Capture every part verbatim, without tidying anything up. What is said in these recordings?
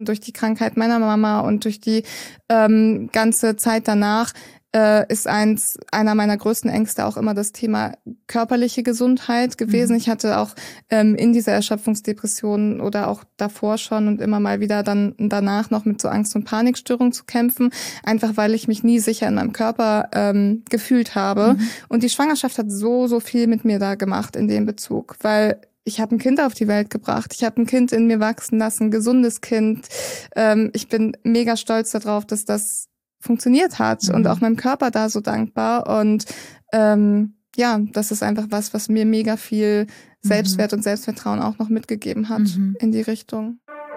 Durch die Krankheit meiner Mama und durch die ähm, ganze Zeit danach äh, ist eins einer meiner größten Ängste auch immer das Thema körperliche Gesundheit gewesen. Mhm. Ich hatte auch ähm, in dieser Erschöpfungsdepression oder auch davor schon und immer mal wieder dann danach noch mit so Angst- und Panikstörungen zu kämpfen, einfach weil ich mich nie sicher in meinem Körper ähm, gefühlt habe. Mhm. Und die Schwangerschaft hat so, so viel mit mir da gemacht in dem Bezug, weil ich habe ein Kind auf die Welt gebracht. Ich habe ein Kind in mir wachsen lassen, ein gesundes Kind. Ähm, ich bin mega stolz darauf, dass das funktioniert hat mhm. und auch meinem Körper da so dankbar. Und ähm, ja, das ist einfach was, was mir mega viel Selbstwert mhm. und Selbstvertrauen auch noch mitgegeben hat mhm. in die Richtung.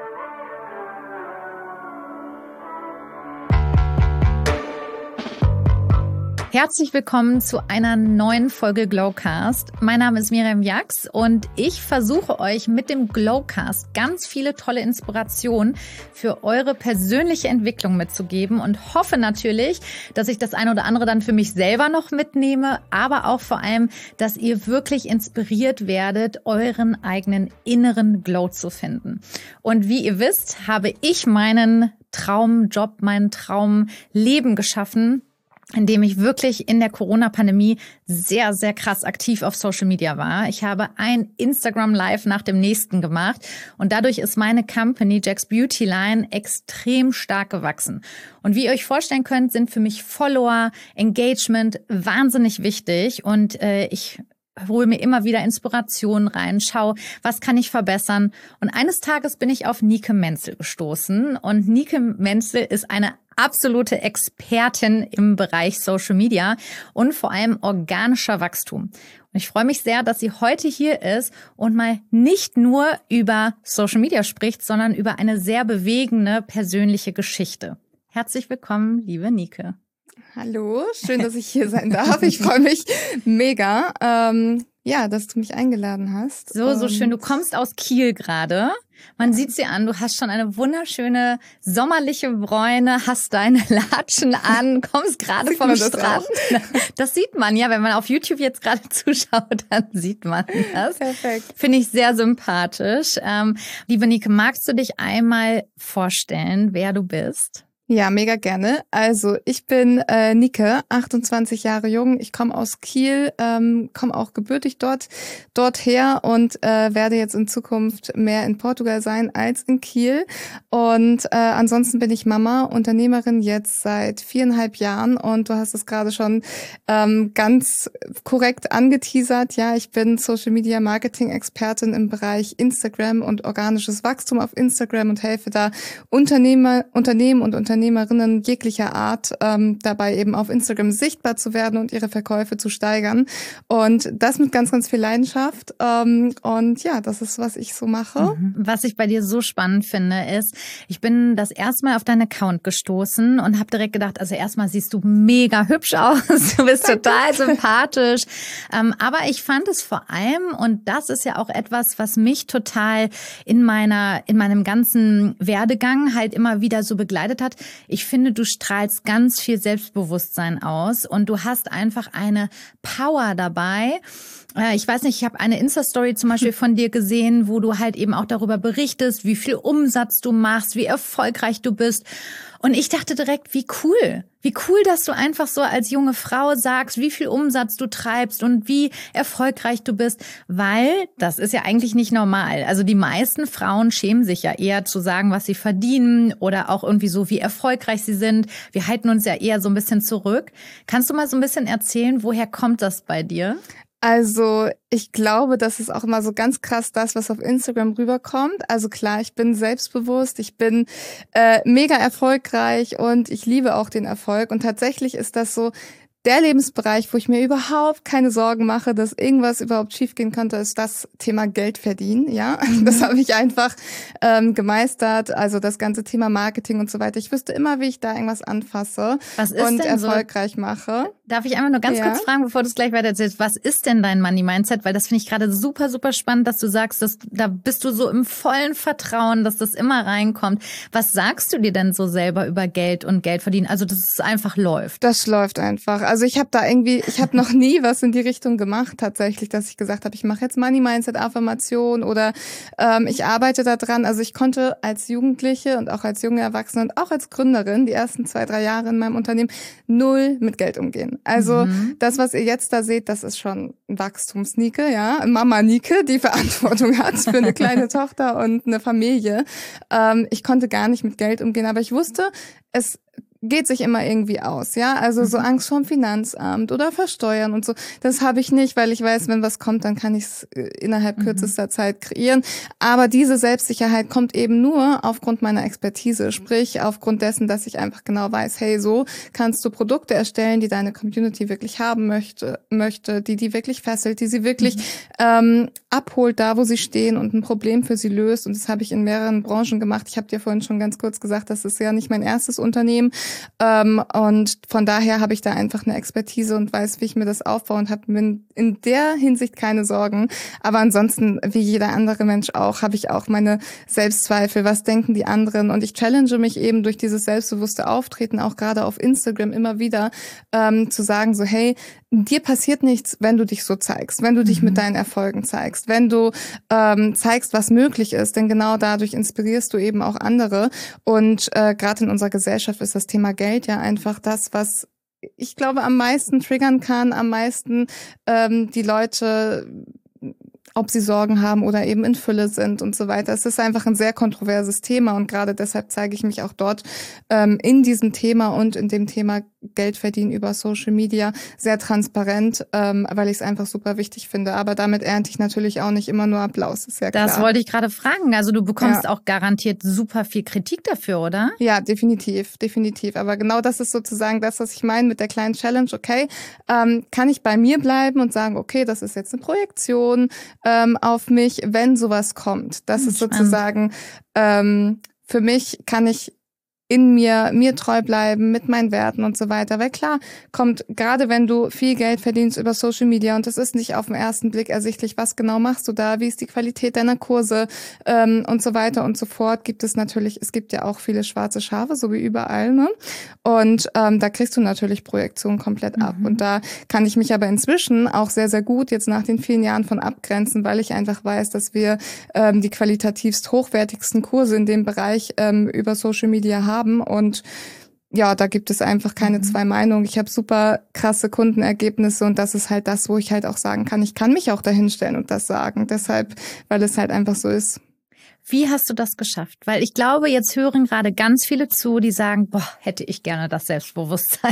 Herzlich willkommen zu einer neuen Folge Glowcast. Mein Name ist Miriam Jax und ich versuche euch mit dem Glowcast ganz viele tolle Inspirationen für eure persönliche Entwicklung mitzugeben und hoffe natürlich, dass ich das eine oder andere dann für mich selber noch mitnehme, aber auch vor allem, dass ihr wirklich inspiriert werdet, euren eigenen inneren Glow zu finden. Und wie ihr wisst, habe ich meinen Traumjob, mein Traumleben geschaffen, indem ich wirklich in der Corona-Pandemie sehr, sehr krass aktiv auf Social Media war. Ich habe ein Instagram Live nach dem nächsten gemacht und dadurch ist meine Company Jax Beauty Line extrem stark gewachsen. Und wie ihr euch vorstellen könnt, sind für mich Follower, Engagement wahnsinnig wichtig und äh, ich hole mir immer wieder Inspirationen rein, schau, was kann ich verbessern. Und eines Tages bin ich auf Nike Menzel gestoßen und Nike Menzel ist eine absolute Expertin im Bereich Social Media und vor allem organischer Wachstum. Und ich freue mich sehr, dass sie heute hier ist und mal nicht nur über Social Media spricht, sondern über eine sehr bewegende persönliche Geschichte. Herzlich willkommen, liebe Nike. Hallo, schön, dass ich hier sein darf. Ich freue mich mega, ähm, ja, dass du mich eingeladen hast. So, so schön. Du kommst aus Kiel gerade. Man sieht dir an, du hast schon eine wunderschöne sommerliche Bräune, hast deine Latschen an, kommst gerade vom das Strand. Das, das sieht man ja, wenn man auf YouTube jetzt gerade zuschaut, dann sieht man das. Perfekt. Finde ich sehr sympathisch. Ähm, liebe Nike, magst du dich einmal vorstellen, wer du bist? Ja, mega gerne. Also ich bin äh, Nike, achtundzwanzig Jahre jung. Ich komme aus Kiel, ähm, komme auch gebürtig dort, dort her und äh, werde jetzt in Zukunft mehr in Portugal sein als in Kiel. Und äh, ansonsten bin ich Mama, Unternehmerin jetzt seit viereinhalb Jahren und du hast es gerade schon ähm, ganz korrekt angeteasert. Ja, ich bin Social Media Marketing Expertin im Bereich Instagram und organisches Wachstum auf Instagram und helfe da Unternehmer, Unternehmen und Unternehmen Unternehmerinnen jeglicher Art ähm, dabei eben auf Instagram sichtbar zu werden und ihre Verkäufe zu steigern. Und das mit ganz, ganz viel Leidenschaft. Ähm, und ja, das ist, was ich so mache. Was ich bei dir so spannend finde, ist, ich bin das erste Mal auf deinen Account gestoßen und habe direkt gedacht, also erstmal siehst du mega hübsch aus, du bist total sympathisch. Ähm, aber ich fand es vor allem, und das ist ja auch etwas, was mich total in meiner, in meinem ganzen Werdegang halt immer wieder so begleitet hat. Ich finde, du strahlst ganz viel Selbstbewusstsein aus und du hast einfach eine Power dabei. Ich weiß nicht, ich habe eine Insta-Story zum Beispiel von dir gesehen, wo du halt eben auch darüber berichtest, wie viel Umsatz du machst, wie erfolgreich du bist. Und ich dachte direkt, wie cool, wie cool, dass du einfach so als junge Frau sagst, wie viel Umsatz du treibst und wie erfolgreich du bist, weil das ist ja eigentlich nicht normal. Also die meisten Frauen schämen sich ja eher zu sagen, was sie verdienen oder auch irgendwie so, wie erfolgreich sie sind. Wir halten uns ja eher so ein bisschen zurück. Kannst du mal so ein bisschen erzählen, woher kommt das bei dir? Also ich glaube, das ist auch immer so ganz krass das, was auf Instagram rüberkommt. Also klar, ich bin selbstbewusst, ich bin äh, mega erfolgreich und ich liebe auch den Erfolg. Und tatsächlich ist das so der Lebensbereich, wo ich mir überhaupt keine Sorgen mache, dass irgendwas überhaupt schiefgehen könnte, ist das Thema Geld verdienen. Ja, mhm. Das habe ich einfach ähm, gemeistert. Also das ganze Thema Marketing und so weiter. Ich wüsste immer, wie ich da irgendwas anfasse Was ist und denn erfolgreich so? mache. Darf ich einmal nur ganz Ja. kurz fragen, bevor du es gleich weiter erzählst, was ist denn dein Money-Mindset? Weil das finde ich gerade super, super spannend, dass du sagst, dass, da bist du so im vollen Vertrauen, dass das immer reinkommt. Was sagst du dir denn so selber über Geld und Geld verdienen? Also, dass es einfach läuft. Das läuft einfach. Also ich habe da irgendwie, ich habe noch nie was in die Richtung gemacht tatsächlich, dass ich gesagt habe, ich mache jetzt Money-Mindset-Affirmation oder ähm, ich arbeite da dran. Also ich konnte als Jugendliche und auch als junge Erwachsene und auch als Gründerin die ersten zwei, drei Jahre in meinem Unternehmen null mit Geld umgehen. Also mhm. das, was ihr jetzt da seht, das ist schon ein Wachstums-Nike, ja. Mama Nike, die Verantwortung hat für eine kleine Tochter und eine Familie. Ähm, ich konnte gar nicht mit Geld umgehen, aber ich wusste, es geht sich immer irgendwie aus, ja, also so Angst vorm Finanzamt oder Versteuern und so, das habe ich nicht, weil ich weiß, wenn was kommt, dann kann ich es innerhalb kürzester mhm. Zeit kreieren, aber diese Selbstsicherheit kommt eben nur aufgrund meiner Expertise, sprich aufgrund dessen, dass ich einfach genau weiß, hey, so kannst du Produkte erstellen, die deine Community wirklich haben möchte, möchte, die die wirklich fesselt, die sie wirklich mhm. ähm, abholt, da wo sie stehen und ein Problem für sie löst, und das habe ich in mehreren Branchen gemacht. Ich habe dir vorhin schon ganz kurz gesagt, das ist ja nicht mein erstes Unternehmen. Ähm, und von daher habe ich da einfach eine Expertise und weiß, wie ich mir das aufbaue und habe mir in der Hinsicht keine Sorgen. Aber ansonsten, wie jeder andere Mensch auch, habe ich auch meine Selbstzweifel. Was denken die anderen? Und ich challenge mich eben durch dieses selbstbewusste Auftreten, auch gerade auf Instagram immer wieder, ähm, zu sagen so, hey, dir passiert nichts, wenn du dich so zeigst, wenn du dich mhm. mit deinen Erfolgen zeigst, wenn du ähm, zeigst, was möglich ist, denn genau dadurch inspirierst du eben auch andere. Und äh, gerade in unserer Gesellschaft ist das Thema Geld ja einfach das, was ich glaube am meisten triggern kann, am meisten ähm, die Leute, ob sie Sorgen haben oder eben in Fülle sind und so weiter. Es ist einfach ein sehr kontroverses Thema und gerade deshalb zeige ich mich auch dort ähm, in diesem Thema und in dem Thema Geld verdienen über Social Media sehr transparent, ähm, weil ich es einfach super wichtig finde. Aber damit ernte ich natürlich auch nicht immer nur Applaus, ist ja klar. Das wollte ich gerade fragen. Also du bekommst ja. auch garantiert super viel Kritik dafür, oder? Ja, definitiv, definitiv. Aber genau das ist sozusagen das, was ich meine mit der kleinen Challenge. Okay, ähm, kann ich bei mir bleiben und sagen, okay, das ist jetzt eine Projektion ähm, auf mich, wenn sowas kommt. Das hm, ist sozusagen ähm, für mich kann ich in mir, mir treu bleiben, mit meinen Werten und so weiter. Weil klar, kommt, gerade wenn du viel Geld verdienst über Social Media und es ist nicht auf den ersten Blick ersichtlich, was genau machst du da, wie ist die Qualität deiner Kurse ähm, und so weiter und so fort, gibt es natürlich, es gibt ja auch viele schwarze Schafe, so wie überall, ne? Und ähm, da kriegst du natürlich Projektionen komplett ab. Mhm. Und da kann ich mich aber inzwischen auch sehr, sehr gut jetzt nach den vielen Jahren von abgrenzen, weil ich einfach weiß, dass wir ähm, die qualitativst hochwertigsten Kurse in dem Bereich ähm, über Social Media haben. haben und ja, da gibt es einfach keine mhm. zwei Meinungen. Ich habe super krasse Kundenergebnisse und das ist halt das, wo ich halt auch sagen kann, ich kann mich auch dahinstellen und das sagen. Deshalb, weil es halt einfach so ist. Wie hast du das geschafft? Weil ich glaube, jetzt hören gerade ganz viele zu, die sagen, boah, hätte ich gerne das Selbstbewusstsein.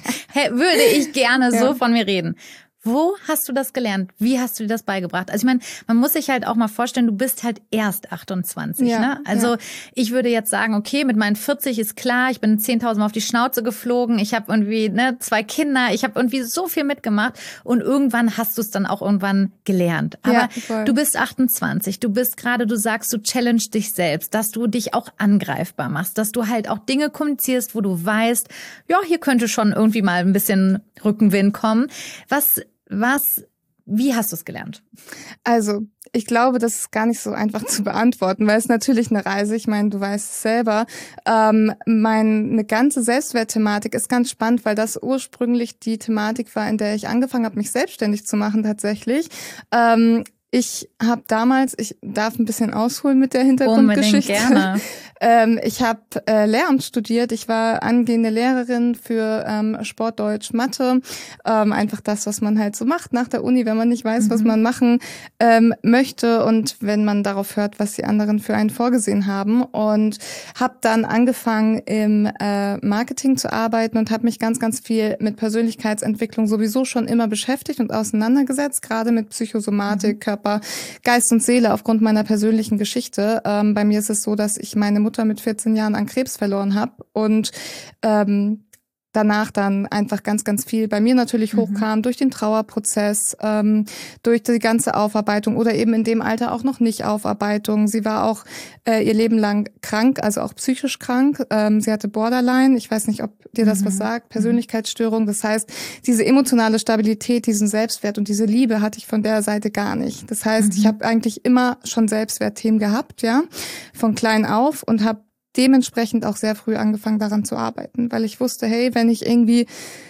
Würde ich gerne ja. so von mir reden. Wo hast du das gelernt? Wie hast du dir das beigebracht? Also ich meine, man muss sich halt auch mal vorstellen, du bist halt erst achtundzwanzig, ja, ne? Also ja. ich würde jetzt sagen, okay, mit meinen vierzig ist klar, ich bin zehntausend Mal auf die Schnauze geflogen, ich habe irgendwie ne, zwei Kinder, ich habe irgendwie so viel mitgemacht und irgendwann hast du es dann auch irgendwann gelernt. Aber ja, du bist achtundzwanzig, du bist gerade, du sagst, du challenge dich selbst, dass du dich auch angreifbar machst, dass du halt auch Dinge kommunizierst, wo du weißt, ja, hier könnte schon irgendwie mal ein bisschen Rückenwind kommen. Was Was, wie hast du es gelernt? Also, ich glaube, das ist gar nicht so einfach zu beantworten, weil es natürlich eine Reise, ich meine, du weißt es selber, ähm, meine ganze Selbstwertthematik ist ganz spannend, weil das ursprünglich die Thematik war, in der ich angefangen habe, mich selbstständig zu machen tatsächlich. Ähm, Ich habe damals, ich darf ein bisschen ausholen mit der Hintergrundgeschichte. Unbedingt gerne. ähm, ich habe äh, Lehramt studiert. Ich war angehende Lehrerin für ähm, Sport, Deutsch, Mathe. Ähm, einfach das, was man halt so macht nach der Uni, wenn man nicht weiß, mhm. was man machen ähm, möchte und wenn man darauf hört, was die anderen für einen vorgesehen haben. Und habe dann angefangen im äh, Marketing zu arbeiten und habe mich ganz, ganz viel mit Persönlichkeitsentwicklung sowieso schon immer beschäftigt und auseinandergesetzt, gerade mit Psychosomatik, mhm. Körper, Geist und Seele aufgrund meiner persönlichen Geschichte. Ähm, bei mir ist es so, dass ich meine Mutter mit vierzehn Jahren an Krebs verloren habe und ähm, danach dann einfach ganz, ganz viel bei mir natürlich hochkam, mhm. durch den Trauerprozess, ähm, durch die ganze Aufarbeitung oder eben in dem Alter auch noch nicht Aufarbeitung. Sie war auch äh, ihr Leben lang krank, also auch psychisch krank. Ähm, sie hatte Borderline, ich weiß nicht, ob dir das mhm. was sagt, Persönlichkeitsstörung. Das heißt, diese emotionale Stabilität, diesen Selbstwert und diese Liebe hatte ich von der Seite gar nicht. Das heißt, mhm. ich habe eigentlich immer schon Selbstwertthemen gehabt, ja, von klein auf und habe dementsprechend auch sehr früh angefangen, daran zu arbeiten, weil ich wusste, hey, wenn ich irgendwie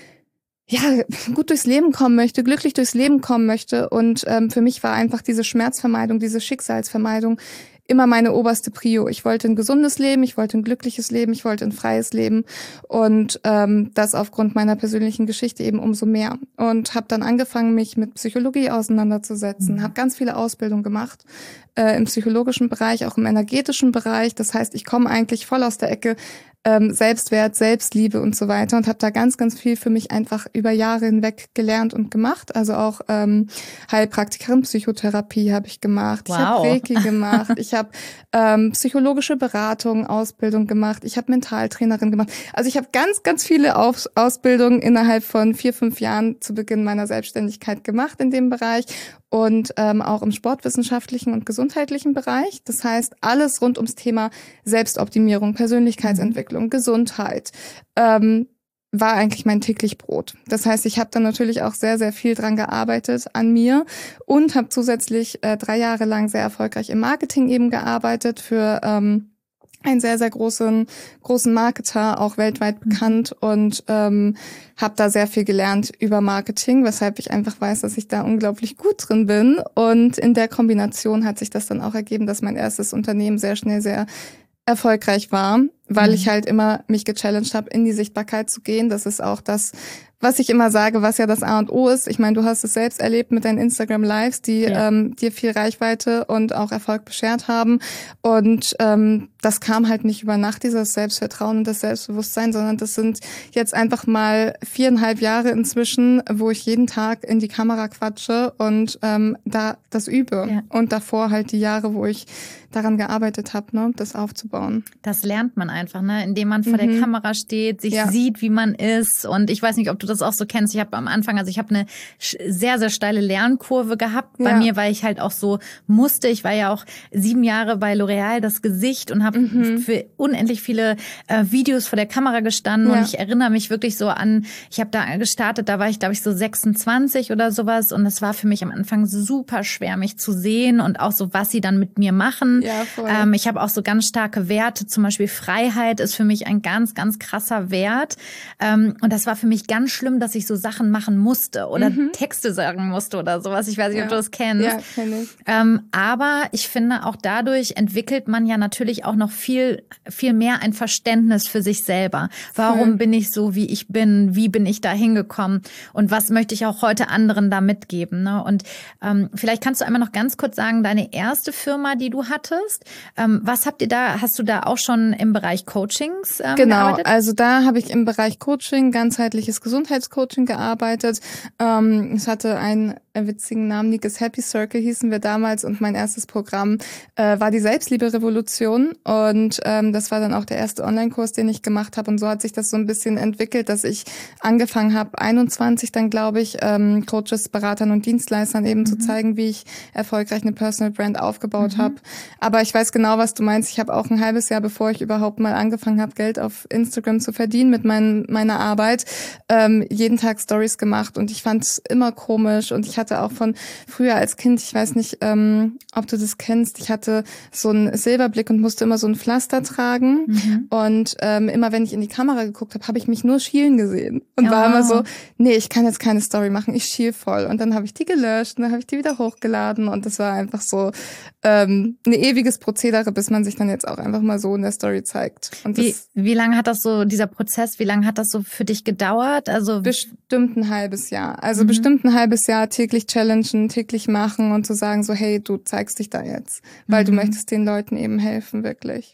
ja gut durchs Leben kommen möchte, glücklich durchs Leben kommen möchte und ähm, für mich war einfach diese Schmerzvermeidung, diese Schicksalsvermeidung immer meine oberste Prio. Ich wollte ein gesundes Leben, ich wollte ein glückliches Leben, ich wollte ein freies Leben und ähm, das aufgrund meiner persönlichen Geschichte eben umso mehr. Und habe dann angefangen, mich mit Psychologie auseinanderzusetzen, mhm. habe ganz viele Ausbildungen gemacht äh, im psychologischen Bereich, auch im energetischen Bereich. Das heißt, ich komme eigentlich voll aus der Ecke ähm, Selbstwert, Selbstliebe und so weiter und habe da ganz, ganz viel für mich einfach über Jahre hinweg gelernt und gemacht. Also auch ähm, Heilpraktikerin Psychotherapie habe ich gemacht. Wow. Ich habe Reiki gemacht. Ich habe ähm, psychologische Beratung, Ausbildung gemacht. Ich habe Mentaltrainerin gemacht. Also ich habe ganz, ganz viele Aus- Ausbildungen innerhalb von vier, fünf Jahren zu Beginn meiner Selbstständigkeit gemacht in dem Bereich und ähm, auch im sportwissenschaftlichen und gesundheitlichen Bereich. Das heißt, alles rund ums Thema Selbstoptimierung, Persönlichkeitsentwicklung, mhm. Gesundheit ähm, war eigentlich mein täglich Brot. Das heißt, ich habe dann natürlich auch sehr, sehr viel dran gearbeitet an mir und habe zusätzlich äh, drei Jahre lang sehr erfolgreich im Marketing eben gearbeitet für ähm, einen sehr, sehr großen großen Marketer, auch weltweit bekannt und ähm, habe da sehr viel gelernt über Marketing, weshalb ich einfach weiß, dass ich da unglaublich gut drin bin. Und in der Kombination hat sich das dann auch ergeben, dass mein erstes Unternehmen sehr schnell sehr erfolgreich war, weil mhm. ich halt immer mich gechallenged habe, in die Sichtbarkeit zu gehen. Das ist auch das, was ich immer sage, was ja das A und O ist. Ich meine, du hast es selbst erlebt mit deinen Instagram-Lives, die ja. ähm, dir viel Reichweite und auch Erfolg beschert haben. Und ähm, das kam halt nicht über Nacht, dieses Selbstvertrauen und das Selbstbewusstsein, sondern das sind jetzt einfach mal viereinhalb Jahre inzwischen, wo ich jeden Tag in die Kamera quatsche und ähm, da das übe. Ja. Und davor halt die Jahre, wo ich daran gearbeitet habe, ne, das aufzubauen. Das lernt man einfach, ne, indem man vor mhm. der Kamera steht, sich ja. sieht, wie man ist. Und ich weiß nicht, ob du das auch so kennst. Ich habe am Anfang, also ich habe eine sehr, sehr steile Lernkurve gehabt bei ja. mir, weil ich halt auch so musste. Ich war ja auch sieben Jahre bei L'Oreal, das Gesicht, und habe mhm. für unendlich viele äh, Videos vor der Kamera gestanden. Ja. Und ich erinnere mich wirklich so an, ich habe da gestartet, da war ich, glaube ich, so sechsundzwanzig oder sowas. Und es war für mich am Anfang super schwer, mich zu sehen und auch so, was sie dann mit mir machen. Ja, voll. Ähm, ich habe auch so ganz starke Werte, zum Beispiel Freiheit ist für mich ein ganz, ganz krasser Wert. Ähm, und das war für mich ganz schlimm, dass ich so Sachen machen musste oder mhm. Texte sagen musste oder sowas. Ich weiß nicht, ja. ob du das kennst. Ja, kenn ich. Ähm, aber ich finde, auch dadurch entwickelt man ja natürlich auch noch viel, viel mehr ein Verständnis für sich selber. Warum voll. bin ich so, wie ich bin? Wie bin ich da hingekommen? Und was möchte ich auch heute anderen da mitgeben? Ne? Und ähm, vielleicht kannst du einmal noch ganz kurz sagen, deine erste Firma, die du hattest, ähm, was habt ihr da, hast du da auch schon im Bereich Coachings ähm, genau, gearbeitet? Genau, also da habe ich im Bereich Coaching, ganzheitliches Gesundheitscoaching gearbeitet. Ähm, es hatte einen witzigen Namen, Nikes Happy Circle hießen wir damals, und mein erstes Programm äh, war die Selbstliebe-Revolution, und ähm, das war dann auch der erste Online-Kurs, den ich gemacht habe, und so hat sich das so ein bisschen entwickelt, dass ich angefangen habe, einundzwanzig dann, glaube ich, ähm, Coaches, Beratern und Dienstleistern eben mhm. zu zeigen, wie ich erfolgreich eine Personal Brand aufgebaut mhm. habe. Aber ich weiß genau, was du meinst. Ich habe auch ein halbes Jahr, bevor ich überhaupt mal angefangen habe, Geld auf Instagram zu verdienen mit mein, meiner Arbeit, ähm, jeden Tag Stories gemacht, und ich fand es immer komisch, und ich hatte auch von früher als Kind, ich weiß nicht, ähm, ob du das kennst, ich hatte so einen Silberblick und musste immer so ein Pflaster tragen, mhm. und ähm, immer wenn ich in die Kamera geguckt habe, habe ich mich nur schielen gesehen und ja. war immer so, nee, ich kann jetzt keine Story machen, ich schiel voll, und dann habe ich die gelöscht und dann habe ich die wieder hochgeladen, und das war einfach so ähm, ein ewiges Prozedere, bis man sich dann jetzt auch einfach mal so in der Story zeigt. Und wie, wie lange hat das so, dieser Prozess, wie lange hat das so für dich gedauert? Also bestimmt ein halbes Jahr. Also mhm. bestimmt ein halbes Jahr täglich challengen, täglich machen und zu sagen so, hey, du zeigst dich da jetzt, weil mhm. du möchtest den Leuten eben helfen, wirklich.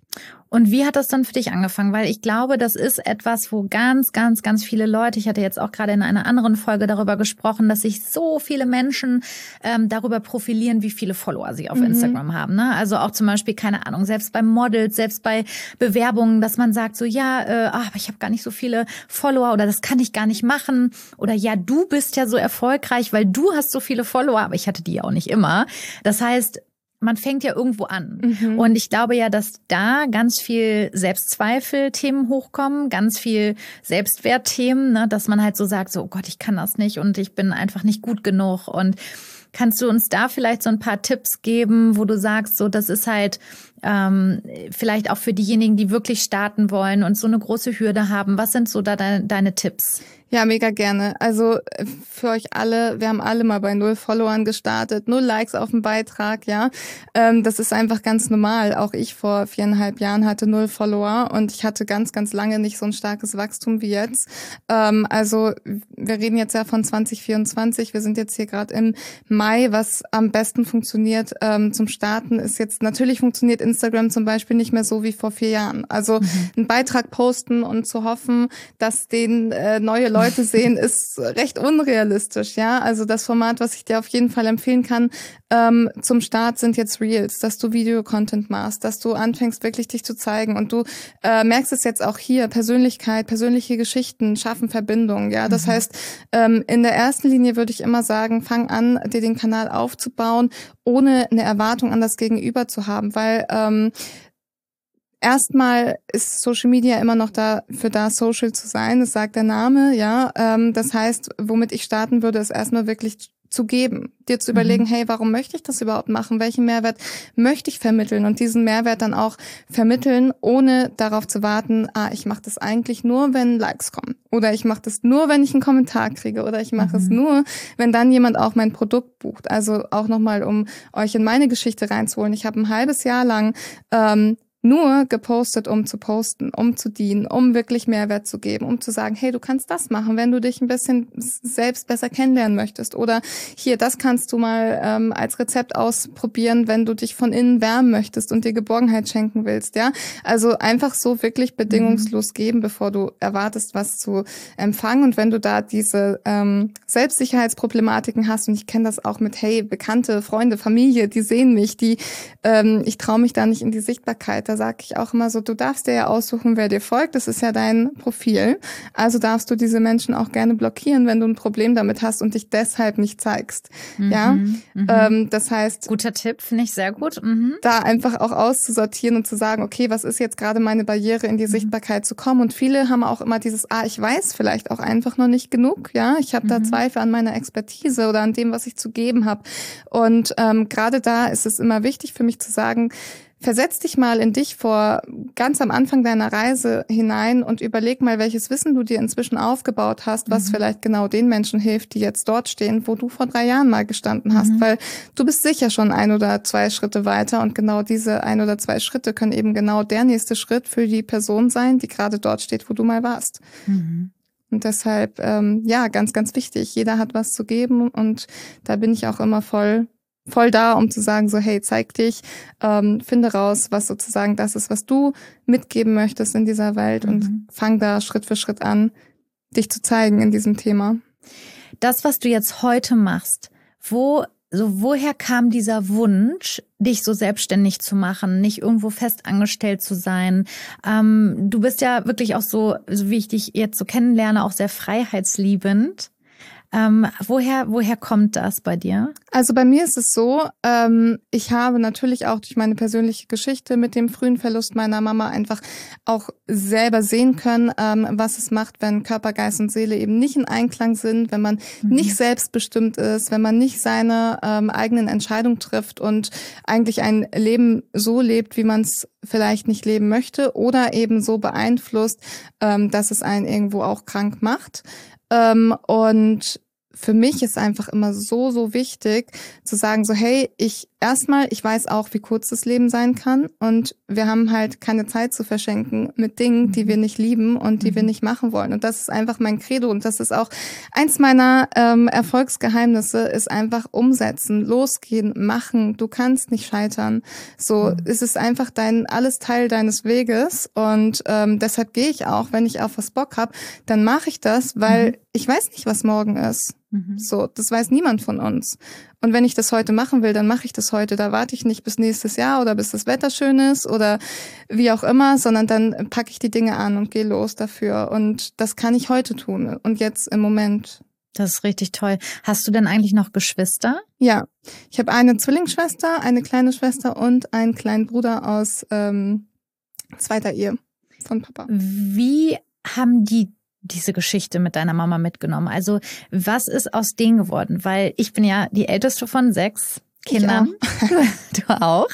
Und wie hat das dann für dich angefangen? Weil ich glaube, das ist etwas, wo ganz, ganz, ganz viele Leute, ich hatte jetzt auch gerade in einer anderen Folge darüber gesprochen, dass sich so viele Menschen ähm, darüber profilieren, wie viele Follower sie auf mhm. Instagram haben. Ne? Also auch zum Beispiel, keine Ahnung, selbst bei Models, selbst bei Bewerbungen, dass man sagt so, ja, äh, ach, aber ich habe gar nicht so viele Follower oder das kann ich gar nicht machen. Oder ja, du bist ja so erfolgreich, weil du hast so viele Follower, aber ich hatte die ja auch nicht immer. Das heißt, man fängt ja irgendwo an. Mhm. Und ich glaube ja, dass da ganz viel Selbstzweifel-Themen hochkommen, ganz viel Selbstwertthemen, ne, dass man halt so sagt, so, oh Gott, ich kann das nicht und ich bin einfach nicht gut genug. Und kannst du uns da vielleicht so ein paar Tipps geben, wo du sagst, so, das ist halt ähm, vielleicht auch für diejenigen, die wirklich starten wollen und so eine große Hürde haben. Was sind so da de- deine Tipps? Ja, mega gerne. Also für euch alle, wir haben alle mal bei null Followern gestartet, null Likes auf dem Beitrag, ja. Ähm, das ist einfach ganz normal. Auch ich vor viereinhalb Jahren hatte null Follower und ich hatte ganz, ganz lange nicht so ein starkes Wachstum wie jetzt. Ähm, also wir reden jetzt ja von zwanzig vierundzwanzig. Wir sind jetzt hier gerade im Mai. Was am besten funktioniert ähm, zum Starten ist jetzt, natürlich funktioniert Instagram zum Beispiel nicht mehr so wie vor vier Jahren. Also mhm. einen Beitrag posten und zu hoffen, dass den äh, neue Leute sehen, ist recht unrealistisch, ja. Also das Format, was ich dir auf jeden Fall empfehlen kann, ähm, zum Start sind jetzt Reels, dass du Video-Content machst, dass du anfängst, wirklich dich zu zeigen und du äh, merkst es jetzt auch hier, Persönlichkeit, persönliche Geschichten schaffen Verbindungen, ja. Das mhm. heißt, ähm, in der ersten Linie würde ich immer sagen, fang an, dir den Kanal aufzubauen, ohne eine Erwartung an das Gegenüber zu haben, weil ähm, erstmal ist Social Media immer noch dafür da, social zu sein. Das sagt der Name, ja. Ähm, das heißt, womit ich starten würde, ist erstmal wirklich zu geben, dir zu überlegen, mhm. hey, warum möchte ich das überhaupt machen? Welchen Mehrwert möchte ich vermitteln? Und diesen Mehrwert dann auch vermitteln, ohne darauf zu warten, ah, ich mache das eigentlich nur, wenn Likes kommen. Oder ich mache das nur, wenn ich einen Kommentar kriege. Oder ich mache mhm. es nur, wenn dann jemand auch mein Produkt bucht. Also auch nochmal, um euch in meine Geschichte reinzuholen. Ich habe ein halbes Jahr lang ähm, nur gepostet, um zu posten, um zu dienen, um wirklich Mehrwert zu geben, um zu sagen, hey, du kannst das machen, wenn du dich ein bisschen selbst besser kennenlernen möchtest. Oder hier, das kannst du mal ähm, als Rezept ausprobieren, wenn du dich von innen wärmen möchtest und dir Geborgenheit schenken willst. Ja, also einfach so wirklich bedingungslos mhm. geben, bevor du erwartest, was zu empfangen. Und wenn du da diese ähm, Selbstsicherheitsproblematiken hast, und ich kenne das auch mit, hey, Bekannte, Freunde, Familie, die sehen mich, die ähm, ich traue mich da nicht in die Sichtbarkeit. Da sage ich auch immer so, du darfst dir ja aussuchen, wer dir folgt. Das ist ja dein Profil. Also darfst du diese Menschen auch gerne blockieren, wenn du ein Problem damit hast und dich deshalb nicht zeigst. Mhm, ja, mhm. Ähm, das heißt, guter Tipp, finde ich sehr gut. Mhm. Da einfach auch auszusortieren und zu sagen, okay, was ist jetzt gerade meine Barriere, in die mhm. Sichtbarkeit zu kommen? Und viele haben auch immer dieses, ah, ich weiß vielleicht auch einfach noch nicht genug. Ja, ich habe mhm. da Zweifel an meiner Expertise oder an dem, was ich zu geben habe. Und ähm, gerade da ist es immer wichtig für mich zu sagen, versetz dich mal in dich vor ganz am Anfang deiner Reise hinein und überleg mal, welches Wissen du dir inzwischen aufgebaut hast, was mhm. vielleicht genau den Menschen hilft, die jetzt dort stehen, wo du vor drei Jahren mal gestanden hast, mhm. weil du bist sicher schon ein oder zwei Schritte weiter und genau diese ein oder zwei Schritte können eben genau der nächste Schritt für die Person sein, die gerade dort steht, wo du mal warst. Mhm. Und deshalb, ähm, ja, ganz, ganz wichtig. Jeder hat was zu geben und da bin ich auch immer voll voll da, um zu sagen, so, hey, zeig dich, ähm, finde raus, was sozusagen das ist, was du mitgeben möchtest in dieser Welt mhm. und fang da Schritt für Schritt an, dich zu zeigen in diesem Thema. Das, was du jetzt heute machst, wo, so woher kam dieser Wunsch, dich so selbstständig zu machen, nicht irgendwo fest angestellt zu sein? Ähm, du bist ja wirklich auch so, so wie ich dich jetzt so kennenlerne, auch sehr freiheitsliebend. Ähm, woher, woher kommt das bei dir? Also bei mir ist es so, ähm, ich habe natürlich auch durch meine persönliche Geschichte mit dem frühen Verlust meiner Mama einfach auch selber sehen können, ähm, was es macht, wenn Körper, Geist und Seele eben nicht in Einklang sind, wenn man mhm. nicht selbstbestimmt ist, wenn man nicht seine ähm, eigenen Entscheidungen trifft und eigentlich ein Leben so lebt, wie man es vielleicht nicht leben möchte oder eben so beeinflusst, ähm, dass es einen irgendwo auch krank macht. Ähm, und für mich ist einfach immer so, so wichtig zu sagen so, hey, ich erstmal, ich weiß auch, wie kurz das Leben sein kann und wir haben halt keine Zeit zu verschenken mit Dingen, die wir nicht lieben und die wir nicht machen wollen. Und das ist einfach mein Credo und das ist auch eins meiner ähm, Erfolgsgeheimnisse, ist einfach umsetzen, losgehen, machen. Du kannst nicht scheitern. So, mhm. es ist einfach dein alles Teil deines Weges und ähm, deshalb gehe ich auch, wenn ich auf was Bock habe, dann mache ich das, weil mhm. ich weiß nicht, was morgen ist. Mhm. So, das weiß niemand von uns. Und wenn ich das heute machen will, dann mache ich das heute. Da warte ich nicht bis nächstes Jahr oder bis das Wetter schön ist oder wie auch immer, sondern dann packe ich die Dinge an und gehe los dafür. Und das kann ich heute tun und jetzt im Moment. Das ist richtig toll. Hast du denn eigentlich noch Geschwister? Ja, ich habe eine Zwillingsschwester, eine kleine Schwester und einen kleinen Bruder aus ähm, zweiter Ehe von Papa. Wie haben die diese Geschichte mit deiner Mama mitgenommen? Also was ist aus denen geworden? Weil ich bin ja die älteste von sechs Kindern. Du auch.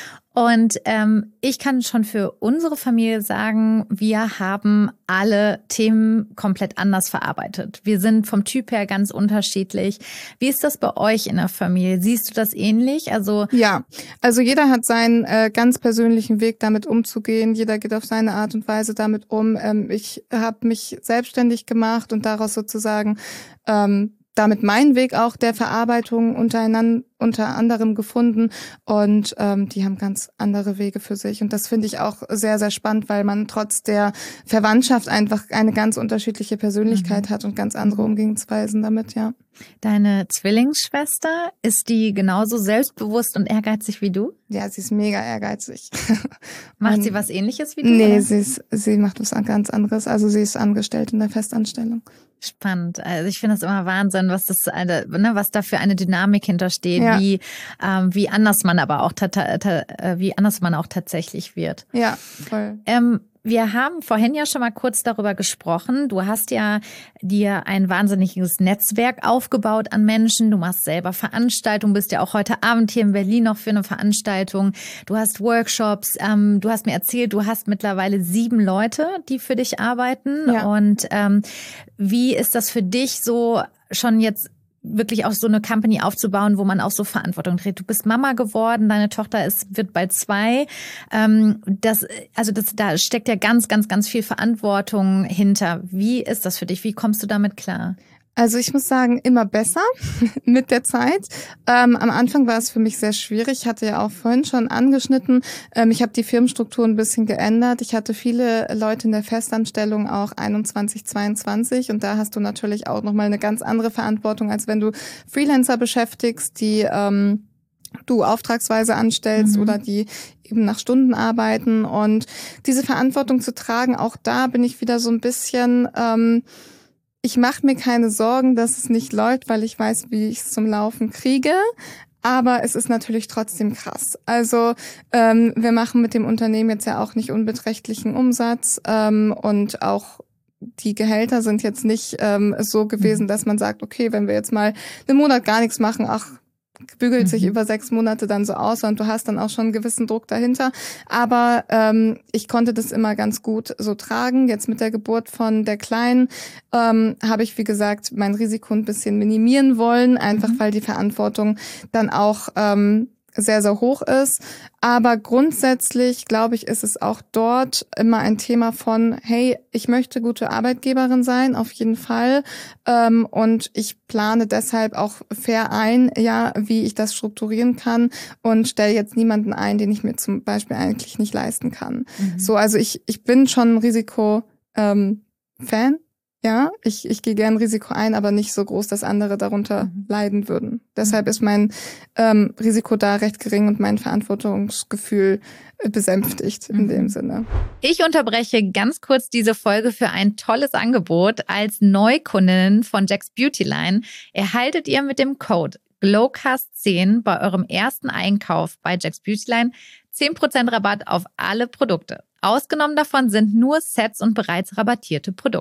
Und ähm, ich kann schon für unsere Familie sagen, wir haben alle Themen komplett anders verarbeitet. Wir sind vom Typ her ganz unterschiedlich. Wie ist das bei euch in der Familie? Siehst du das ähnlich? Also ja, also jeder hat seinen äh, ganz persönlichen Weg, damit umzugehen. Jeder geht auf seine Art und Weise damit um. Ähm, ich habe mich selbstständig gemacht und daraus sozusagen ähm, damit meinen Weg auch der Verarbeitung untereinander, unter anderem gefunden und ähm, die haben ganz andere Wege für sich und das finde ich auch sehr, sehr spannend, weil man trotz der Verwandtschaft einfach eine ganz unterschiedliche Persönlichkeit mhm. hat und ganz andere Umgehensweisen damit, ja. Deine Zwillingsschwester, ist die genauso selbstbewusst und ehrgeizig wie du? Ja, sie ist mega ehrgeizig. Macht und sie was Ähnliches wie du? Nee, oder? sie ist, sie macht was ganz anderes, also sie ist angestellt in der Festanstellung. Spannend. Also ich finde das immer Wahnsinn, was das eine, ne, was da für eine Dynamik hintersteht, ja. wie ähm, wie anders man aber auch ta- ta- ta- wie anders man auch tatsächlich wird. Ja, voll. Ähm, wir haben vorhin ja schon mal kurz darüber gesprochen. Du hast ja dir ein wahnsinniges Netzwerk aufgebaut an Menschen. Du machst selber Veranstaltungen, bist ja auch heute Abend hier in Berlin noch für eine Veranstaltung. Du hast Workshops. Ähm, du hast mir erzählt, du hast mittlerweile sieben Leute, die für dich arbeiten. Ja. Und ähm, wie ist das für dich so schon jetzt wirklich auch so eine Company aufzubauen, wo man auch so Verantwortung trägt. Du bist Mama geworden, deine Tochter ist, wird bald zwei. Ähm, das, also das, da steckt ja ganz, ganz, ganz viel Verantwortung hinter. Wie ist das für dich? Wie kommst du damit klar? Also ich muss sagen, immer besser mit der Zeit. Ähm, am Anfang war es für mich sehr schwierig. Ich hatte ja auch vorhin schon angeschnitten. Ähm, ich habe die Firmenstruktur ein bisschen geändert. Ich hatte viele Leute in der Festanstellung, auch einundzwanzig, zweiundzwanzig. Und da hast du natürlich auch nochmal eine ganz andere Verantwortung, als wenn du Freelancer beschäftigst, die ähm, du auftragsweise anstellst mhm. oder die eben nach Stunden arbeiten. Und diese Verantwortung zu tragen, auch da bin ich wieder so ein bisschen... Ähm, Ich mache mir keine Sorgen, dass es nicht läuft, weil ich weiß, wie ich es zum Laufen kriege. Aber es ist natürlich trotzdem krass. Also ähm, wir machen mit dem Unternehmen jetzt ja auch nicht unbeträchtlichen Umsatz ähm, und auch die Gehälter sind jetzt nicht ähm, so gewesen, dass man sagt, okay, wenn wir jetzt mal einen Monat gar nichts machen, ach, bügelt sich über sechs Monate dann so aus und du hast dann auch schon einen gewissen Druck dahinter. Aber ähm, ich konnte das immer ganz gut so tragen. Jetzt mit der Geburt von der Kleinen ähm, habe ich, wie gesagt, mein Risiko ein bisschen minimieren wollen, einfach mhm. weil die Verantwortung dann auch ähm, sehr, sehr hoch ist. Aber grundsätzlich, glaube ich, ist es auch dort immer ein Thema von, hey, ich möchte gute Arbeitgeberin sein, auf jeden Fall. Ähm, und ich plane deshalb auch fair ein, ja, wie ich das strukturieren kann und stelle jetzt niemanden ein, den ich mir zum Beispiel eigentlich nicht leisten kann. Mhm. So, also ich, ich bin schon ein Risiko, ähm, Fan. Ja, ich, ich gehe gern Risiko ein, aber nicht so groß, dass andere darunter mhm. leiden würden. Deshalb ist mein ähm, Risiko da recht gering und mein Verantwortungsgefühl äh, besänftigt in mhm. dem Sinne. Ich unterbreche ganz kurz diese Folge für ein tolles Angebot. Als Neukundin von Jack's Beautyline erhaltet ihr mit dem Code Glowcast zehn bei eurem ersten Einkauf bei Jack's Beautyline zehn Prozent Rabatt auf alle Produkte. Ausgenommen davon sind nur Sets und bereits rabattierte Produkte.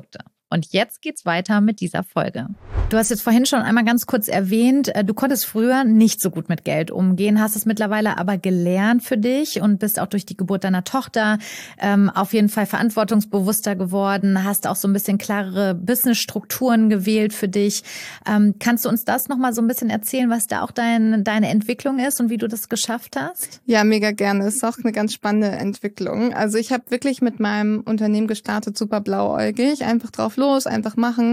Und jetzt geht's weiter mit dieser Folge. Du hast jetzt vorhin schon einmal ganz kurz erwähnt, du konntest früher nicht so gut mit Geld umgehen, hast es mittlerweile aber gelernt für dich und bist auch durch die Geburt deiner Tochter ähm, auf jeden Fall verantwortungsbewusster geworden, hast auch so ein bisschen klarere Businessstrukturen gewählt für dich. Ähm, kannst du uns das nochmal so ein bisschen erzählen, was da auch dein, deine Entwicklung ist und wie du das geschafft hast? Ja, mega gerne. Ist auch eine ganz spannende Entwicklung. Also ich habe wirklich mit meinem Unternehmen gestartet, super blauäugig, einfach drauf los, einfach machen,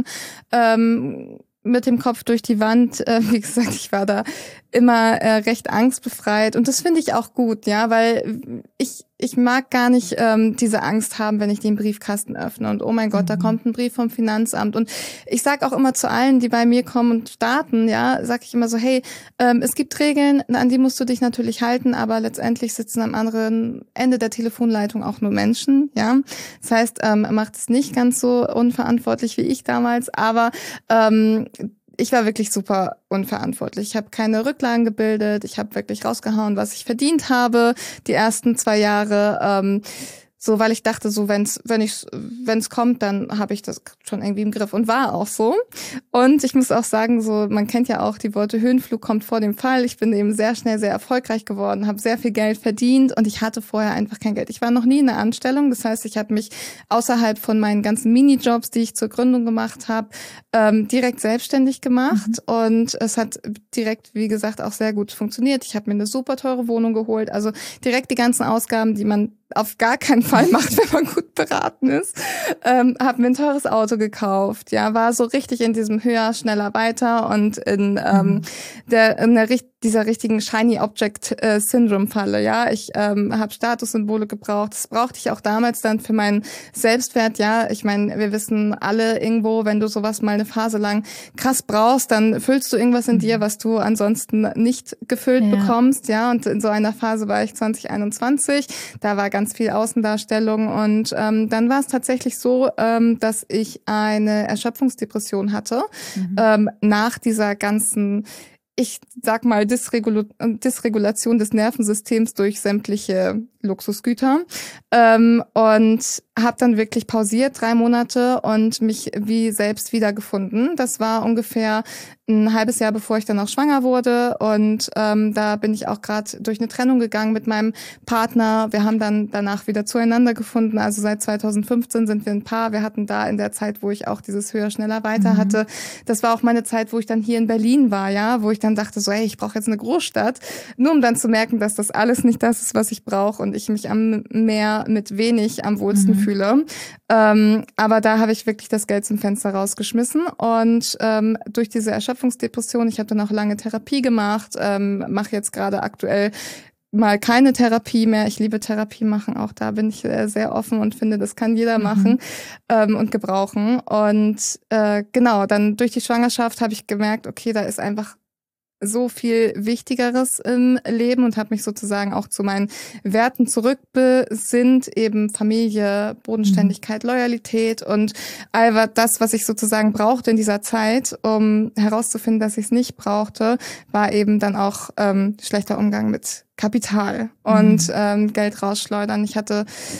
ähm, mit dem Kopf durch die Wand. Äh, wie gesagt, ich war da immer äh, recht angstbefreit und das finde ich auch gut, ja, weil ich ich mag gar nicht ähm, diese Angst haben, wenn ich den Briefkasten öffne und oh mein Gott, mhm. da kommt ein Brief vom Finanzamt und ich sag auch immer zu allen, die bei mir kommen und starten, ja, sag ich immer so, hey, ähm, es gibt Regeln, an die musst du dich natürlich halten, aber letztendlich sitzen am anderen Ende der Telefonleitung auch nur Menschen, ja, das heißt, ähm, macht es nicht ganz so unverantwortlich wie ich damals, aber ähm, ich war wirklich super unverantwortlich. Ich habe keine Rücklagen gebildet. Ich habe wirklich rausgehauen, was ich verdient habe, die ersten zwei Jahre. Ähm, so, weil ich dachte, so wenn's, wenn ich, wenn's kommt, dann habe ich das schon irgendwie im Griff und war auch so. Und ich muss auch sagen, so man kennt ja auch die Worte Höhenflug kommt vor dem Fall. Ich bin eben sehr schnell sehr erfolgreich geworden, habe sehr viel Geld verdient und ich hatte vorher einfach kein Geld. Ich war noch nie in einer Anstellung, das heißt, ich habe mich außerhalb von meinen ganzen Minijobs, die ich zur Gründung gemacht habe, ähm, direkt selbstständig gemacht mhm. und es hat direkt, wie gesagt, auch sehr gut funktioniert. Ich habe mir eine super teure Wohnung geholt, also direkt die ganzen Ausgaben, die man auf gar keinen Fall macht, wenn man gut beraten ist. Ähm, habe mir ein teures Auto gekauft, ja, war so richtig in diesem höher, schneller, weiter und in ähm, mhm. der in der dieser richtigen Shiny Object äh, Syndrome Falle, ja. Ich ähm, habe Statussymbole gebraucht. Das brauchte ich auch damals dann für meinen Selbstwert, ja. Ich meine, wir wissen alle irgendwo, wenn du sowas mal eine Phase lang krass brauchst, dann füllst du irgendwas in mhm. dir, was du ansonsten nicht gefüllt ja. bekommst, ja. Und in so einer Phase war ich zwanzig einundzwanzig. Da war ganz viel Außendarstellung und ähm, dann war es tatsächlich so, ähm, dass ich eine Erschöpfungsdepression hatte mhm. ähm, nach dieser ganzen, ich sag mal, Dysregul- Dysregulation des Nervensystems durch sämtliche Luxusgüter ähm, und habe dann wirklich pausiert drei Monate und mich wie selbst wiedergefunden. Das war ungefähr ein halbes Jahr, bevor ich dann auch schwanger wurde und ähm, da bin ich auch gerade durch eine Trennung gegangen mit meinem Partner. Wir haben dann danach wieder zueinander gefunden. Also seit zweitausendfünfzehn sind wir ein Paar. Wir hatten da in der Zeit, wo ich auch dieses höher, schneller, weiter mhm. hatte. Das war auch meine Zeit, wo ich dann hier in Berlin war, ja, wo ich dann dachte so, hey, ich brauche jetzt eine Großstadt, nur um dann zu merken, dass das alles nicht das ist, was ich brauche und ich mich am Meer mit wenig am wohlsten mhm. fühle. Ähm, aber da habe ich wirklich das Geld zum Fenster rausgeschmissen und ähm, durch diese Erschöpfungsdepression, ich habe dann auch lange Therapie gemacht, ähm, mache jetzt gerade aktuell mal keine Therapie mehr. Ich liebe Therapie machen, auch da bin ich äh, sehr offen und finde, das kann jeder mhm. machen ähm, und gebrauchen. Und äh, genau, dann durch die Schwangerschaft habe ich gemerkt, okay, da ist einfach so viel Wichtigeres im Leben und habe mich sozusagen auch zu meinen Werten zurückbesinnt, eben Familie, Bodenständigkeit, mhm. Loyalität und all das, was ich sozusagen brauchte in dieser Zeit, um herauszufinden, dass ich es nicht brauchte, war eben dann auch ähm, schlechter Umgang mit Kapital und mhm. ähm, Geld rausschleudern. Ich hatte